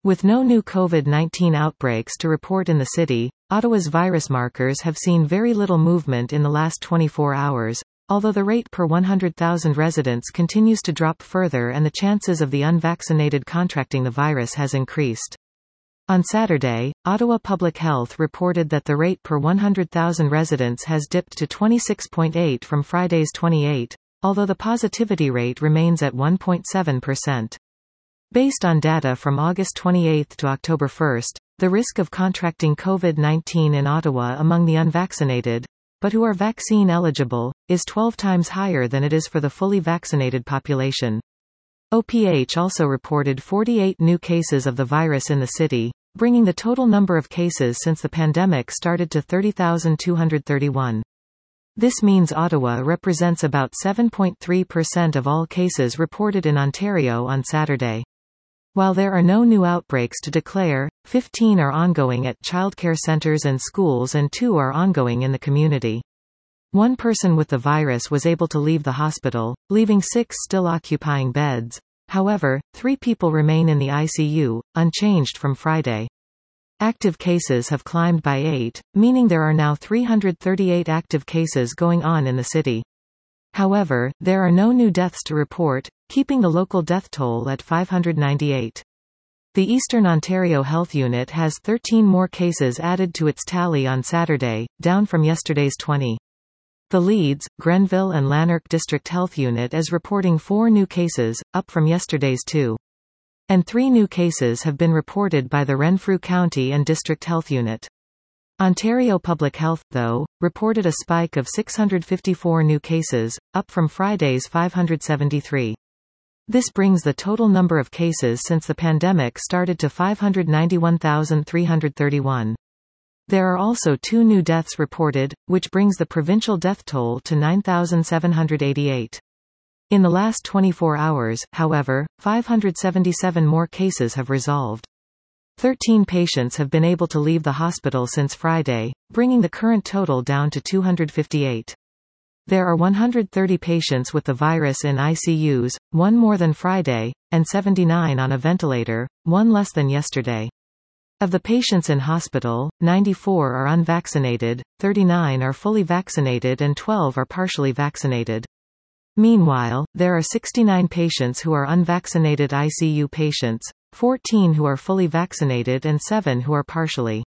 With no new COVID-19 outbreaks to report in the city, Ottawa's virus markers have seen very little movement in the last 24 hours, although the rate per 100,000 residents continues to drop further and the chances of the unvaccinated contracting the virus has increased. On Saturday, Ottawa Public Health reported that the rate per 100,000 residents has dipped to 26.8 from Friday's 28, although the positivity rate remains at 1.7%. Based on data from August 28 to October 1, the risk of contracting COVID-19 in Ottawa among the unvaccinated, but who are vaccine eligible, is 12 times higher than it is for the fully vaccinated population. OPH also reported 48 new cases of the virus in the city, bringing the total number of cases since the pandemic started to 30,231. This means Ottawa represents about 7.3% of all cases reported in Ontario on Saturday. While there are no new outbreaks to declare, 15 are ongoing at childcare centres and schools and 2 are ongoing in the community. One person with the virus was able to leave the hospital, leaving 6 still occupying beds. However, 3 people remain in the ICU, unchanged from Friday. Active cases have climbed by 8, meaning there are now 338 active cases going on in the city. However, there are no new deaths to report, keeping the local death toll at 598. The Eastern Ontario Health Unit has 13 more cases added to its tally on Saturday, down from yesterday's 20. The Leeds, Grenville and Lanark District Health Unit is reporting 4 new cases, up from yesterday's 2. And 3 new cases have been reported by the Renfrew County and District Health Unit. Ontario Public Health, though, reported a spike of 654 new cases, up from Friday's 573. This brings the total number of cases since the pandemic started to 591,331. There are also 2 new deaths reported, which brings the provincial death toll to 9,788. In the last 24 hours, however, 577 more cases have resolved. 13 patients have been able to leave the hospital since Friday, bringing the current total down to 258. There are 130 patients with the virus in ICUs, 1 more than Friday, and 79 on a ventilator, 1 less than yesterday. Of the patients in hospital, 94 are unvaccinated, 39 are fully vaccinated and 12 are partially vaccinated. Meanwhile, there are 69 patients who are unvaccinated ICU patients, 14 who are fully vaccinated and 7 who are partially.